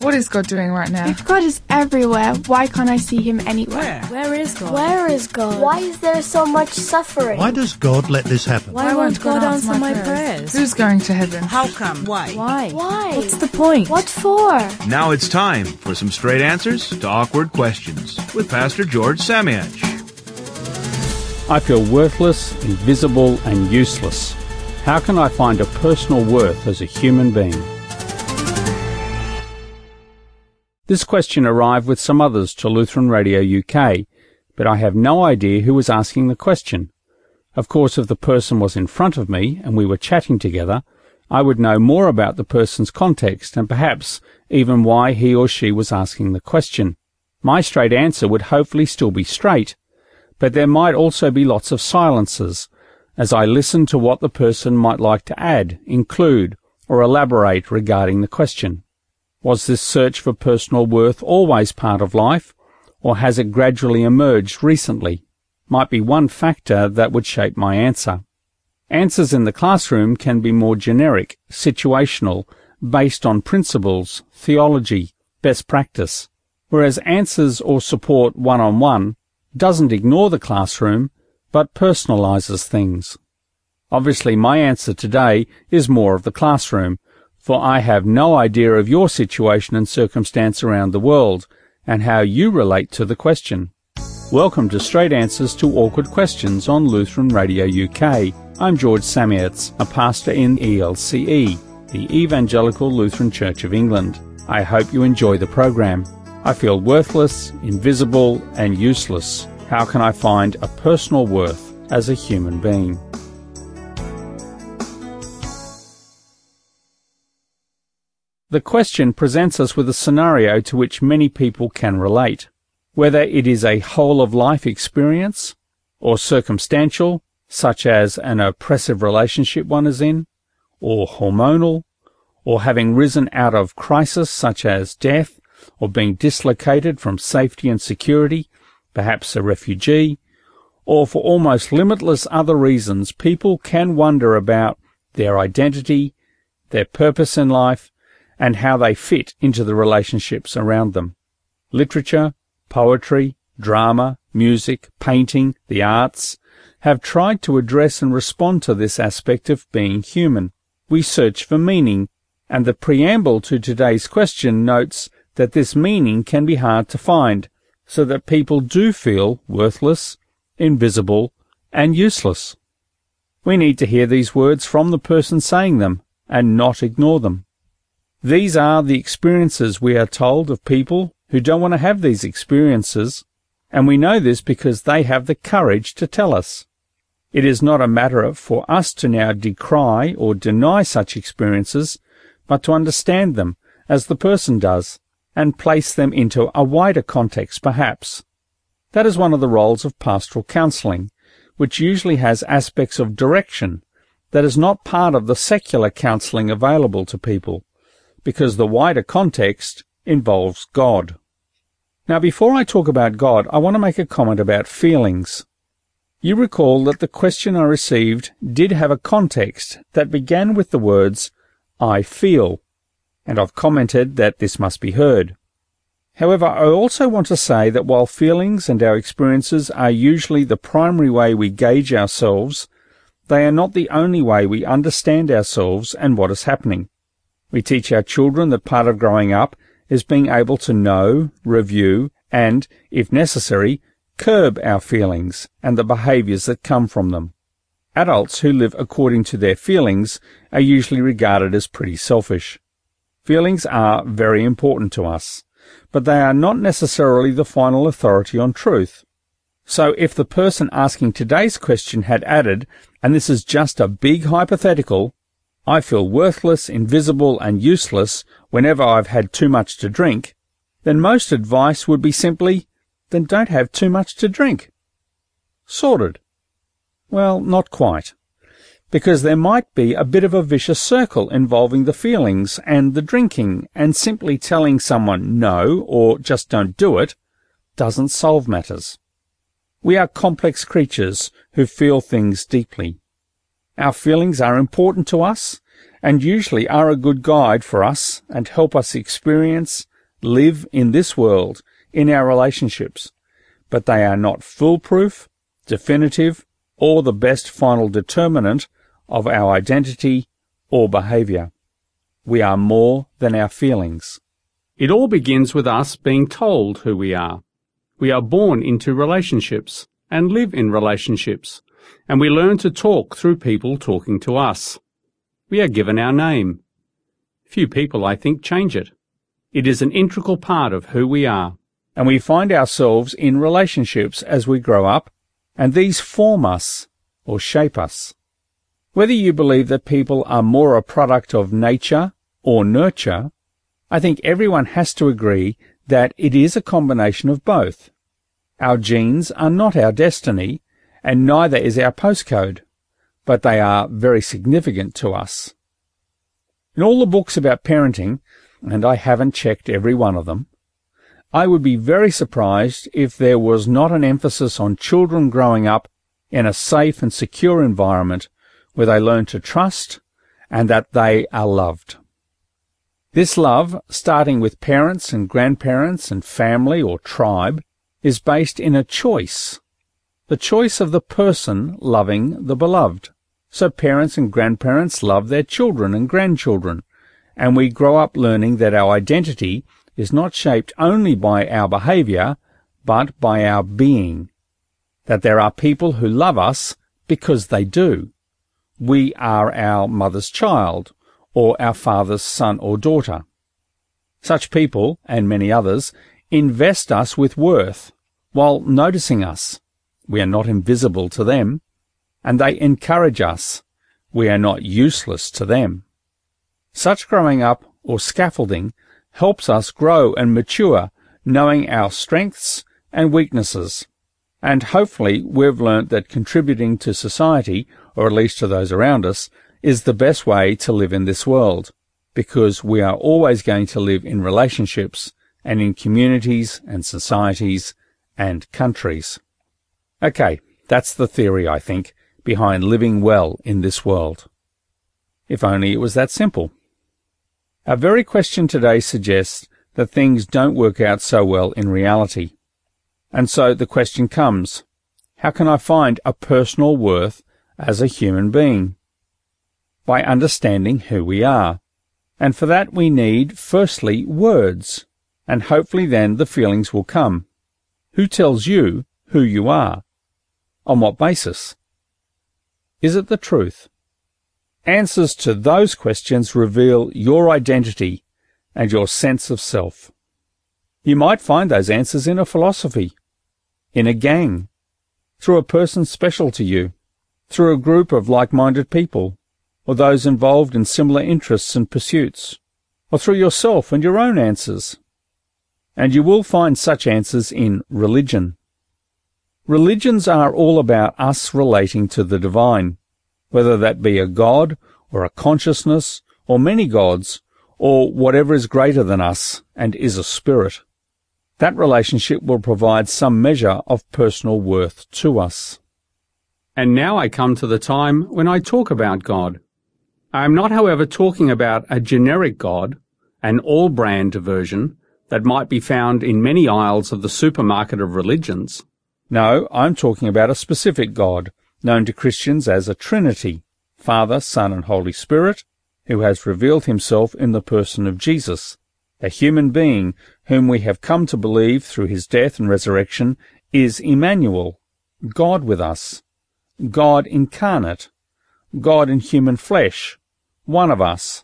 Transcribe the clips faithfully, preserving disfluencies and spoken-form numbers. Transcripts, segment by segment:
What is God doing right now? If God is everywhere, why can't I see him anywhere? Where? Where is God? Where is God? Why is there so much suffering? Why does God let this happen? Why, Why won't God, God answer my prayers? prayers? Who's going to heaven? How come? Why? Why? Why? What's the point? What for? Now it's time for some straight answers to awkward questions with Pastor George Samiach. I feel worthless, invisible, and useless. How can I find a personal worth as a human being? This question arrived with some others to Lutheran Radio U K, but I have no idea who was asking the question. Of course, if the person was in front of me and we were chatting together, I would know more about the person's context and perhaps even why he or she was asking the question. My straight answer would hopefully still be straight, but there might also be lots of silences as I listen to what the person might like to add, include, or elaborate regarding the question. Was this search for personal worth always part of life, or has it gradually emerged recently? Might be one factor that would shape my answer. Answers in the classroom can be more generic, situational, based on principles, theology, best practice, whereas answers or support one-on-one doesn't ignore the classroom, but personalizes things. Obviously, my answer today is more of the classroom, for I have no idea of your situation and circumstance around the world, and how you relate to the question. Welcome to Straight Answers to Awkward Questions on Lutheran Radio U K. I'm George Samiach, a pastor in E L C E, the Evangelical Lutheran Church of England. I hope you enjoy the program. I feel worthless, invisible, and useless. How can I find a personal worth as a human being? The question presents us with a scenario to which many people can relate. Whether it is a whole-of-life experience or circumstantial, such as an oppressive relationship one is in, or hormonal, or having risen out of crisis such as death, or being dislocated from safety and security, perhaps a refugee, or for almost limitless other reasons, people can wonder about their identity, their purpose in life, and how they fit into the relationships around them. Literature, poetry, drama, music, painting, the arts have tried to address and respond to this aspect of being human. We search for meaning, and the preamble to today's question notes that this meaning can be hard to find, so that people do feel worthless, invisible, and useless. We need to hear these words from the person saying them, and not ignore them. These are the experiences we are told of people who don't want to have these experiences, and we know this because they have the courage to tell us. It is not a matter for us to now decry or deny such experiences, but to understand them as the person does, and place them into a wider context perhaps. That is one of the roles of pastoral counselling, which usually has aspects of direction that is not part of the secular counselling available to people, because the wider context involves God. Now, before I talk about God, I want to make a comment about feelings. You recall that the question I received did have a context that began with the words, I feel, and I've commented that this must be heard. However, I also want to say that while feelings and our experiences are usually the primary way we gauge ourselves, they are not the only way we understand ourselves and what is happening. We teach our children that part of growing up is being able to know, review, and, if necessary, curb our feelings and the behaviours that come from them. Adults who live according to their feelings are usually regarded as pretty selfish. Feelings are very important to us, but they are not necessarily the final authority on truth. So if the person asking today's question had added, and this is just a big hypothetical, I feel worthless, invisible, and useless whenever I've had too much to drink, then most advice would be simply, then don't have too much to drink. Sorted. Well, not quite, because there might be a bit of a vicious circle involving the feelings and the drinking, and simply telling someone no or just don't do it doesn't solve matters. We are complex creatures who feel things deeply. Our feelings are important to us and usually are a good guide for us and help us experience, live in this world in our relationships, but they are not foolproof, definitive, or the best final determinant of our identity or behaviour. We are more than our feelings. It all begins with us being told who we are. We are born into relationships and live in relationships, and we learn to talk through people talking to us. We are given our name. Few people, I think, change it. It is an integral part of who we are. And we find ourselves in relationships as we grow up, and these form us or shape us. Whether you believe that people are more a product of nature or nurture, I think everyone has to agree that it is a combination of both. Our genes are not our destiny, and neither is our postcode, but they are very significant to us. In all the books about parenting, and I haven't checked every one of them, I would be very surprised if there was not an emphasis on children growing up in a safe and secure environment where they learn to trust and that they are loved. This love, starting with parents and grandparents and family or tribe, is based in a choice, the choice of the person loving the beloved. So parents and grandparents love their children and grandchildren, and we grow up learning that our identity is not shaped only by our behaviour, but by our being, that there are people who love us because they do. We are our mother's child, or our father's son or daughter. Such people, and many others, invest us with worth, while noticing us. We are not invisible to them, and they encourage us. We are not useless to them. Such growing up, or scaffolding, helps us grow and mature, knowing our strengths and weaknesses. And hopefully we've learnt that contributing to society, or at least to those around us, is the best way to live in this world, because we are always going to live in relationships and in communities and societies and countries. Okay, that's the theory, I think, behind living well in this world. If only it was that simple. Our very question today suggests that things don't work out so well in reality. And so the question comes, how can I find a personal worth as a human being? By understanding who we are. And for that we need, firstly, words, and hopefully then the feelings will come. Who tells you who you are? On what basis? Is it the truth? Answers to those questions reveal your identity and your sense of self. You might find those answers in a philosophy, in a gang, through a person special to you, through a group of like-minded people, or those involved in similar interests and pursuits, or through yourself and your own answers. And you will find such answers in religion. Religions are all about us relating to the divine, whether that be a god, or a consciousness, or many gods, or whatever is greater than us and is a spirit. That relationship will provide some measure of personal worth to us. And now I come to the time when I talk about God. I am not, however, talking about a generic God, an all-brand version that might be found in many aisles of the supermarket of religions. No, I'm talking about a specific God, known to Christians as a Trinity, Father, Son, and Holy Spirit, who has revealed himself in the person of Jesus, a human being whom we have come to believe through his death and resurrection is Emmanuel, God with us, God incarnate, God in human flesh, one of us.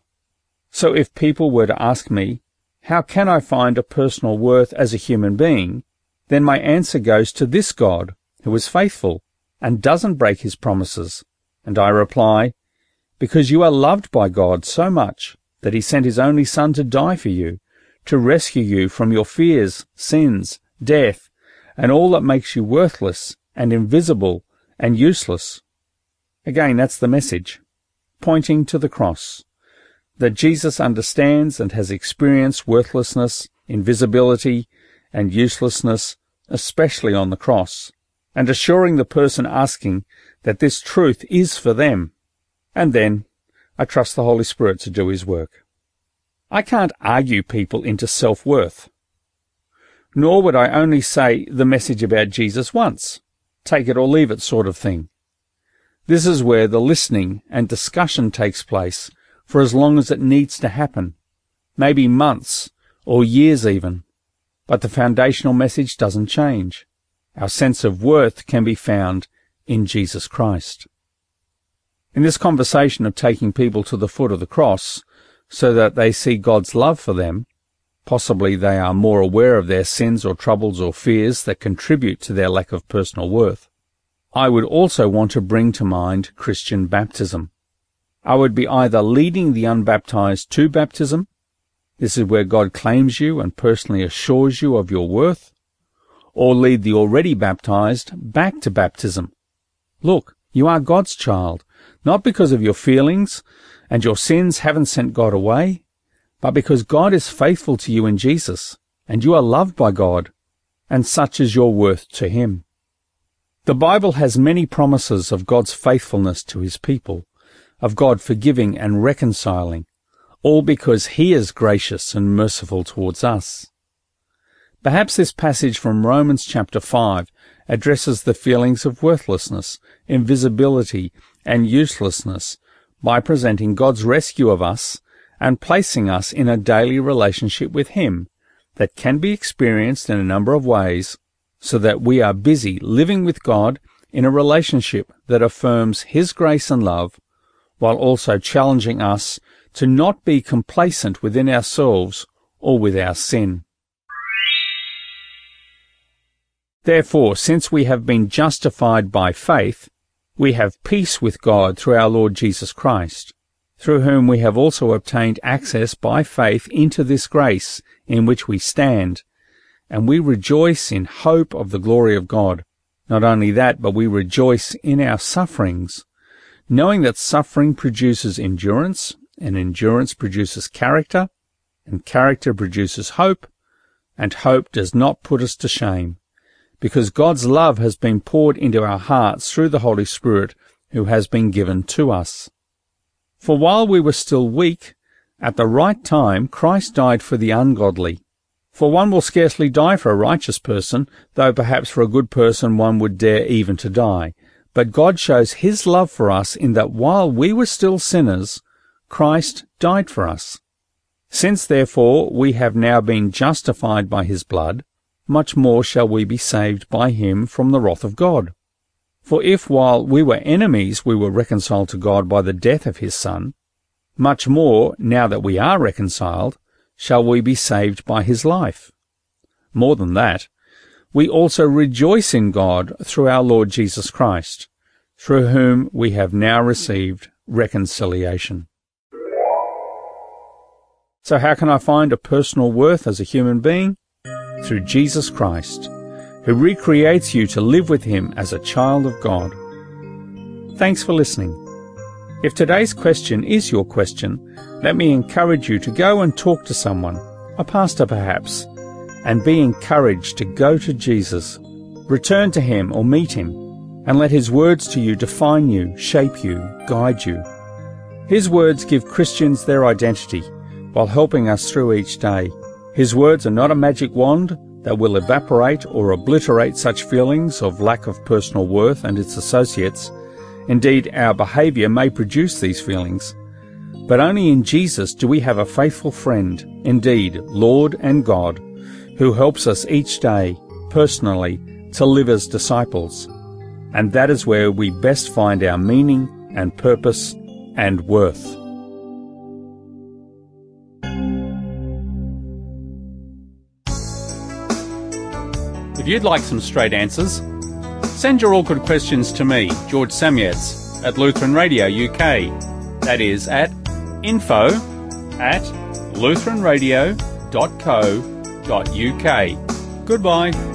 So if people were to ask me, how can I find a personal worth as a human being, then my answer goes to this God, who is faithful and doesn't break his promises. And I reply, because you are loved by God so much that he sent his only Son to die for you, to rescue you from your fears, sins, death, and all that makes you worthless and invisible and useless. Again, that's the message, pointing to the cross, that Jesus understands and has experienced worthlessness, invisibility, and uselessness, especially on the cross, and assuring the person asking that this truth is for them. And then I trust the Holy Spirit to do his work. I can't argue people into self-worth. Nor would I only say the message about Jesus once, take it or leave it sort of thing. This is where the listening and discussion takes place for as long as it needs to happen, maybe months or years even. But the foundational message doesn't change. Our sense of worth can be found in Jesus Christ. In this conversation of taking people to the foot of the cross so that they see God's love for them, possibly they are more aware of their sins or troubles or fears that contribute to their lack of personal worth, I would also want to bring to mind Christian baptism. I would be either leading the unbaptized to baptism, this is where God claims you and personally assures you of your worth, or lead the already baptized back to baptism. Look, you are God's child, not because of your feelings and your sins haven't sent God away, but because God is faithful to you in Jesus, and you are loved by God, and such is your worth to Him. The Bible has many promises of God's faithfulness to His people, of God forgiving and reconciling, all because He is gracious and merciful towards us. Perhaps this passage from Romans chapter five addresses the feelings of worthlessness, invisibility, and uselessness by presenting God's rescue of us and placing us in a daily relationship with Him that can be experienced in a number of ways, so that we are busy living with God in a relationship that affirms His grace and love, while also challenging us to not be complacent within ourselves or with our sin. Therefore, since we have been justified by faith, we have peace with God through our Lord Jesus Christ, through whom we have also obtained access by faith into this grace in which we stand, and we rejoice in hope of the glory of God. Not only that, but we rejoice in our sufferings, knowing that suffering produces endurance, and endurance produces character, and character produces hope, and hope does not put us to shame, because God's love has been poured into our hearts through the Holy Spirit who has been given to us. For while we were still weak, at the right time Christ died for the ungodly. For one will scarcely die for a righteous person, though perhaps for a good person one would dare even to die. But God shows His love for us in that while we were still sinners, Christ died for us. Since therefore we have now been justified by His blood, much more shall we be saved by Him from the wrath of God. For if while we were enemies we were reconciled to God by the death of His Son, much more, now that we are reconciled, shall we be saved by His life. More than that, we also rejoice in God through our Lord Jesus Christ, through whom we have now received reconciliation. So how can I find a personal worth as a human being? Through Jesus Christ, who recreates you to live with Him as a child of God. Thanks for listening. If today's question is your question, let me encourage you to go and talk to someone, a pastor perhaps, and be encouraged to go to Jesus, return to Him or meet Him, and let His words to you define you, shape you, guide you. His words give Christians their identity while helping us through each day. His words are not a magic wand that will evaporate or obliterate such feelings of lack of personal worth and its associates. Indeed, our behaviour may produce these feelings. But only in Jesus do we have a faithful friend, indeed, Lord and God, who helps us each day, personally, to live as disciples. And that is where we best find our meaning and purpose and worth. If you'd like some straight answers, send your awkward questions to me, George Samietz, at Lutheran Radio U K. That is at info at lutheran radio dot co dot uk. Goodbye.